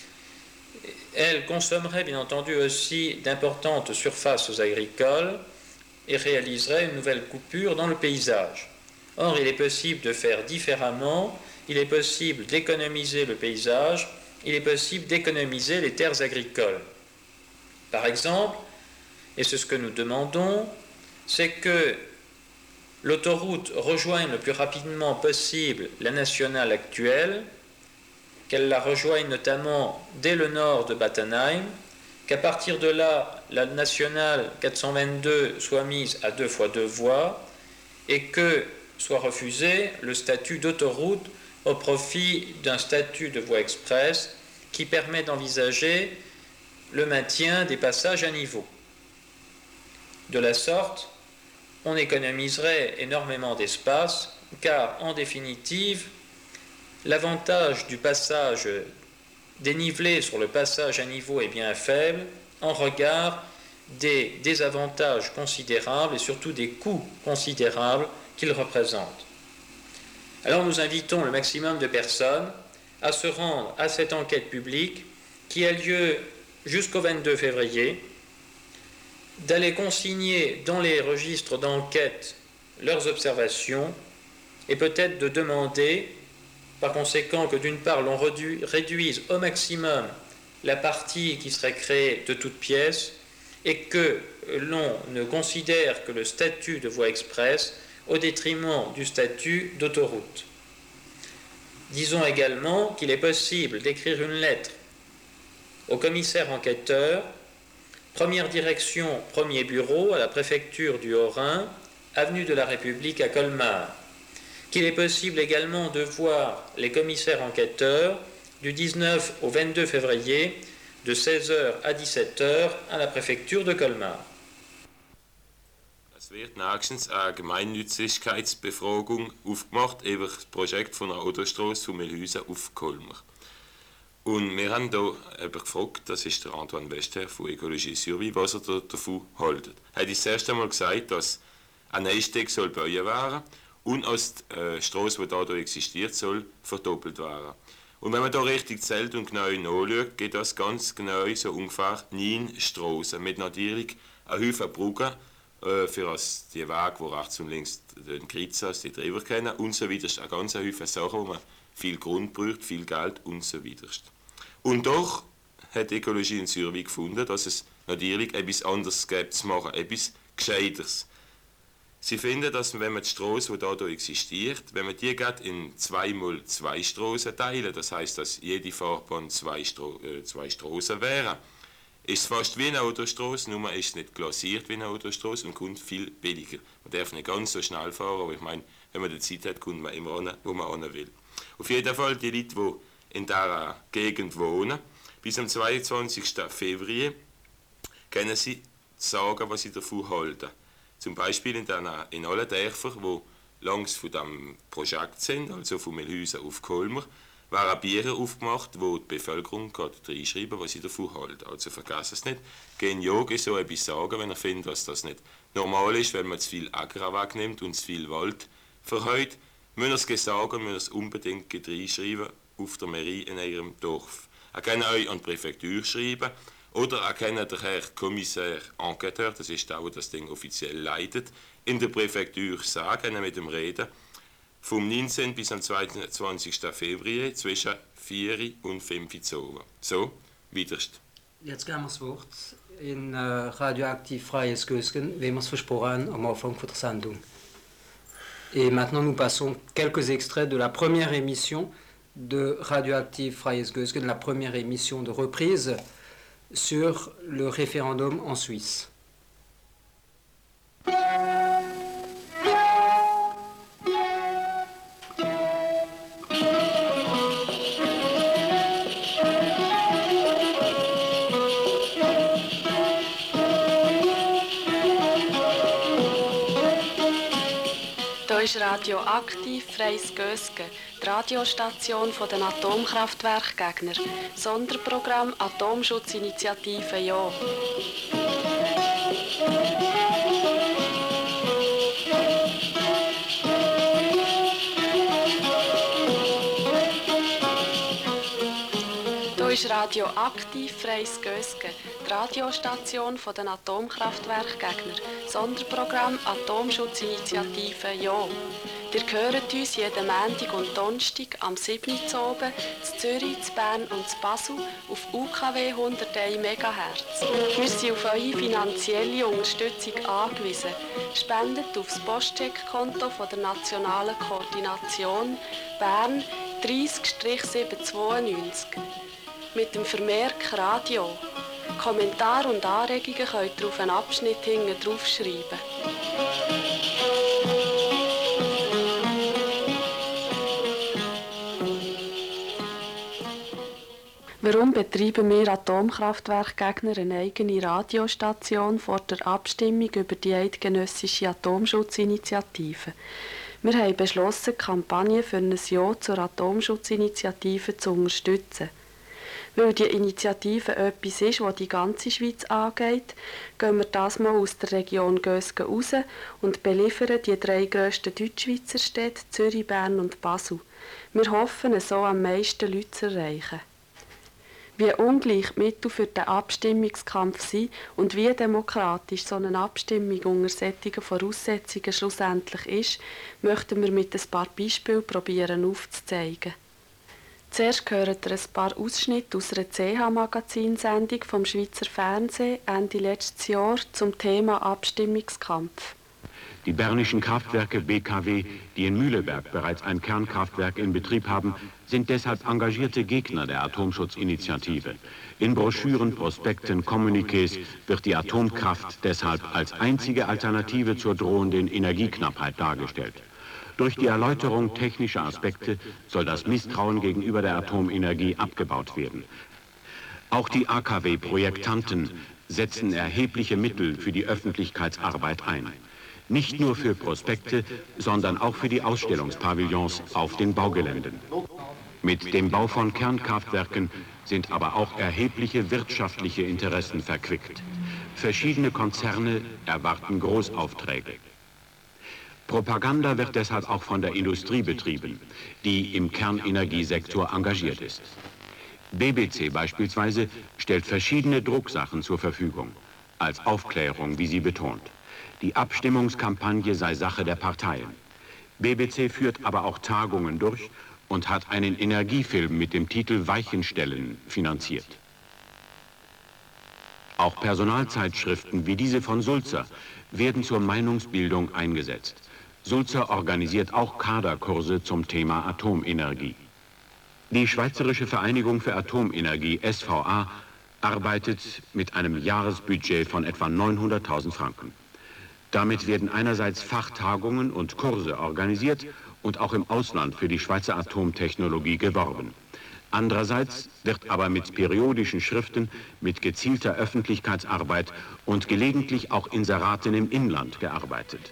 Elle consommerait bien entendu aussi d'importantes surfaces agricoles et réaliserait une nouvelle coupure dans le paysage. Or, il est possible de faire différemment, il est possible d'économiser le paysage, il est possible d'économiser les terres agricoles. Par exemple, et c'est ce que nous demandons, c'est que l'autoroute rejoigne le plus rapidement possible la nationale actuelle, qu'elle la rejoigne notamment dès le nord de Battenheim, qu'à partir de là, la nationale quatre cent vingt-deux soit mise à deux fois deux voies et que soit refusé le statut d'autoroute au profit d'un statut de voie express qui permet d'envisager le maintien des passages à niveau. De la sorte, on économiserait énormément d'espace car, en définitive, l'avantage du passage dénivelé sur le passage à niveau est bien faible en regard des désavantages considérables et surtout des coûts considérables qu'il représente. Alors nous invitons le maximum de personnes à se rendre à cette enquête publique qui a lieu jusqu'au vingt-deux février, d'aller consigner dans les registres d'enquête leurs observations et peut-être de demander par conséquent que d'une part l'on réduise au maximum la partie qui serait créée de toutes pièces et que l'on ne considère que le statut de voie express au détriment du statut d'autoroute. Disons également qu'il est possible d'écrire une lettre au commissaire enquêteur, première direction, premier bureau à la préfecture du Haut-Rhin, avenue de la République à Colmar. Qu'il est possible également de voir les commissaires enquêteurs du dix-neuf au vingt-deux février de seize heures à dix-sept heures à la préfecture de Colmar. Es wird nächstens eine Gemeinnützlichkeitsbefragung aufgemacht über das Projekt von der Autostrasse von Mühlhausen auf Colmar. Und wir haben hier eben gefragt, das ist der Antoine Wester von Ecologie Survie, was er da davon hält. Er hat das erste Mal gesagt, dass ein Einstieg soll bauen werden und als die äh, Strasse, die hier existiert, soll verdoppelt werden. Und wenn man da richtig zählt und genau nachschaut, geht das ganz genau so ungefähr neun Strassen mit natürlich einem Haufen Brücken äh, für das, die Wege, die rechts und links den Kreuzas, die drüber kennen und so weiter. Das ist ein ganz Haufen Sachen, wo man viel Grund braucht, viel Geld und so weiter. Und doch hat Ecologie in Survie gefunden, dass es natürlich etwas anderes gibt zu machen, etwas Gescheiteres. Sie finden, dass wenn man die Strasse, die hier existiert, wenn man die in zwei mal zwei Strassen teilen, das heisst, dass jede Fahrbahn zwei, Stro äh, zwei Strassen wären, ist es fast wie eine Autostrasse, nur ist es nicht glasiert wie eine Autostrasse und kommt viel billiger. Man darf nicht ganz so schnell fahren, aber ich meine, wenn man die Zeit hat, kommt man immer an, wo man hin will. Auf jeden Fall die Leute, die in dieser Gegend wohnen, bis am zweiundzwanzigsten Februar können sie sagen, was sie davon halten. Zum Beispiel in, den, in allen Dörfern, die langs von diesem Projekt sind, also von Mühlhausen auf Colmar, werden Biere aufgemacht, wo die Bevölkerung reinschreiben, was sie davon hält. Also vergessen es nicht. Gehen ja so etwas sagen, wenn er findet, dass das nicht normal ist, wenn man zu viel Acker wegnimmt und zu viel Wald verheut. Müssen es sagen, müssen es unbedingt reinschreiben auf der Mairie in ihrem Dorf. Er kann euch an die Präfektur schreiben. Oder erkennen der Herr Kommissär Enquêteur, das ist der, der das Ding offiziell leitet, in der Präfektur sagen, mit dem Reden, vom neunzehnten bis am zweiundzwanzigsten Februar zwischen vier und fünf Uhr. So, widerst. Jetzt geben wir das Wort in äh, Radioaktiv Freies Gösgen, wie wir es versprochen haben am Anfang der Sendung. Et maintenant, nous passons quelques extraits de la première émission de Radioaktiv Freies Gösgen, la première émission de reprise sur le référendum en Suisse. Hier ist Radio Aktiv Freies Gösgen, die Radiostation von den Atomkraftwerkgegner. Sonderprogramm Atomschutzinitiative Ja. Hier ist Radio Aktiv Freies Gösgen, die Radiostation von den Atomkraftwerkgegner. Sonderprogramm Atomschutzinitiative Ja. Ihr hört uns jeden Montag und Donnerstag am siebten Uhr oben, in Zürich, in Bern und in Basel auf U K W hunderteins Megahertz. Wir sind auf eure finanzielle Unterstützung angewiesen. Spendet auf das Postcheckkonto von der Nationalen Koordination Bern dreissig siebenhundertzweiundneunzig. Mit dem Vermerk Radio. Kommentare und Anregungen könnt ihr auf einen Abschnitt hinten drauf schreiben. Warum betreiben wir Atomkraftwerkgegner eine eigene Radiostation vor der Abstimmung über die eidgenössische Atomschutzinitiative? Wir haben beschlossen, die Kampagne für ein Ja zur Atomschutzinitiative zu unterstützen. Weil die Initiative etwas ist, das die ganze Schweiz angeht, gehen wir das mal aus der Region Gösgen raus und beliefern die drei grössten Deutschschweizer Städte, Zürich, Bern und Basel. Wir hoffen, so am meisten Leute zu erreichen. Wie ungleich die Mittel für den Abstimmungskampf sind und wie demokratisch so eine Abstimmung unter solchen Voraussetzungen schlussendlich ist, möchten wir mit ein paar Beispielen probieren aufzuzeigen. Zuerst hören wir ein paar Ausschnitte aus einer C H-Magazinsendung vom Schweizer Fernsehen Ende letztes Jahr zum Thema Abstimmungskampf. Die bernischen Kraftwerke B K W, die in Mühleberg bereits ein Kernkraftwerk in Betrieb haben, sind deshalb engagierte Gegner der Atomschutzinitiative. In Broschüren, Prospekten, Kommuniqués wird die Atomkraft deshalb als einzige Alternative zur drohenden Energieknappheit dargestellt. Durch die Erläuterung technischer Aspekte soll das Misstrauen gegenüber der Atomenergie abgebaut werden. Auch die A K W-Projektanten setzen erhebliche Mittel für die Öffentlichkeitsarbeit ein. Nicht nur für Prospekte, sondern auch für die Ausstellungspavillons auf den Baugeländen. Mit dem Bau von Kernkraftwerken sind aber auch erhebliche wirtschaftliche Interessen verquickt. Verschiedene Konzerne erwarten Großaufträge. Propaganda wird deshalb auch von der Industrie betrieben, die im Kernenergiesektor engagiert ist. B B C beispielsweise stellt verschiedene Drucksachen zur Verfügung, als Aufklärung, wie sie betont. Die Abstimmungskampagne sei Sache der Parteien. B B C führt aber auch Tagungen durch und hat einen Energiefilm mit dem Titel Weichenstellen finanziert. Auch Personalzeitschriften wie diese von Sulzer werden zur Meinungsbildung eingesetzt. Sulzer organisiert auch Kaderkurse zum Thema Atomenergie. Die Schweizerische Vereinigung für Atomenergie, S V A, arbeitet mit einem Jahresbudget von etwa neunhunderttausend Franken. Damit werden einerseits Fachtagungen und Kurse organisiert und auch im Ausland für die Schweizer Atomtechnologie geworben. Andererseits wird aber mit periodischen Schriften, mit gezielter Öffentlichkeitsarbeit und gelegentlich auch Inseraten im Inland gearbeitet.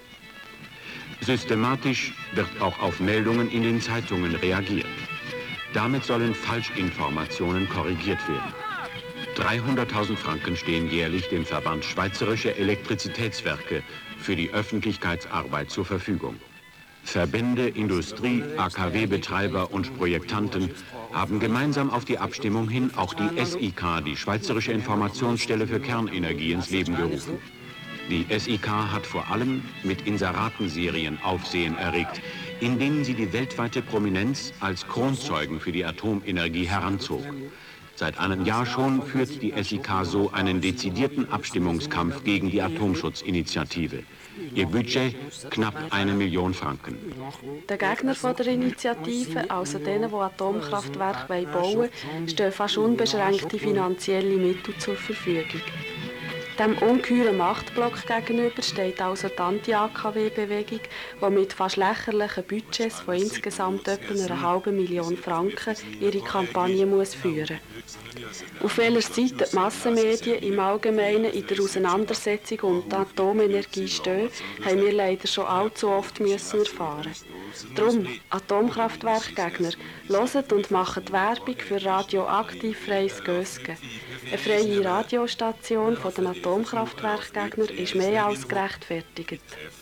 Systematisch wird auch auf Meldungen in den Zeitungen reagiert. Damit sollen Falschinformationen korrigiert werden. dreihunderttausend Franken stehen jährlich dem Verband Schweizerische Elektrizitätswerke für die Öffentlichkeitsarbeit zur Verfügung. Verbände, Industrie, A K W-Betreiber und Projektanten haben gemeinsam auf die Abstimmung hin auch die S I K, die Schweizerische Informationsstelle für Kernenergie, ins Leben gerufen. Die S I K hat vor allem mit Inseratenserien Aufsehen erregt, in denen sie die weltweite Prominenz als Kronzeugen für die Atomenergie heranzog. Seit einem Jahr schon führt die S I K so einen dezidierten Abstimmungskampf gegen die Atomschutzinitiative. Ihr Budget knapp eine Million Franken. Den Gegnern von der Initiative, also denen, die Atomkraftwerke bauen wollen, stehen fast unbeschränkte finanzielle Mittel zur Verfügung. Dem ungeheuren Machtblock gegenüber steht also die Anti-A K W-Bewegung, die mit fast lächerlichen Budgets von insgesamt etwa einer halben Million Franken ihre Kampagne muss führen muss. Auf welcher Seite die Massenmedien im Allgemeinen in der Auseinandersetzung um die Atomenergie stehen, haben wir leider schon allzu oft müssen erfahren. Darum, Atomkraftwerkgegner, hört und macht Werbung für radioaktiv freies Gösgen. Eine freie Radiostation von den Atomkraftwerkgegnern ist mehr als gerechtfertigt.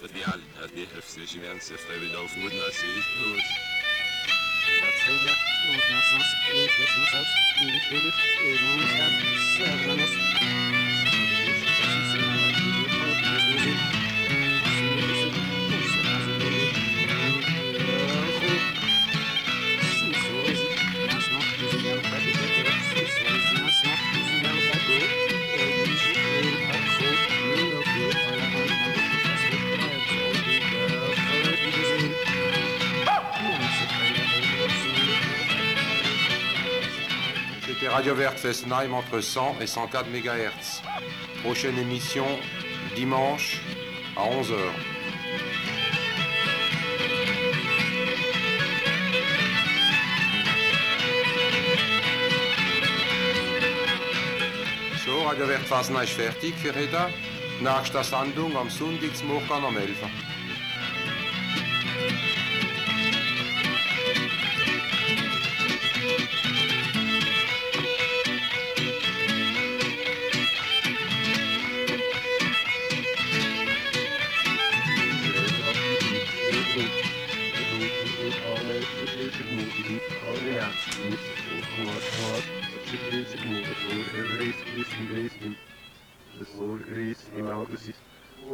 C'était Radio Verte Fessenheim entre cent et cent quatre mégahertz. Prochaine émission dimanche à onze heures. So, Radio Verte Fessenheim ist fertig für heute. Nächste Sendung am Sonntagmorgen um elf Uhr. Das Ohr ist im Auge, ist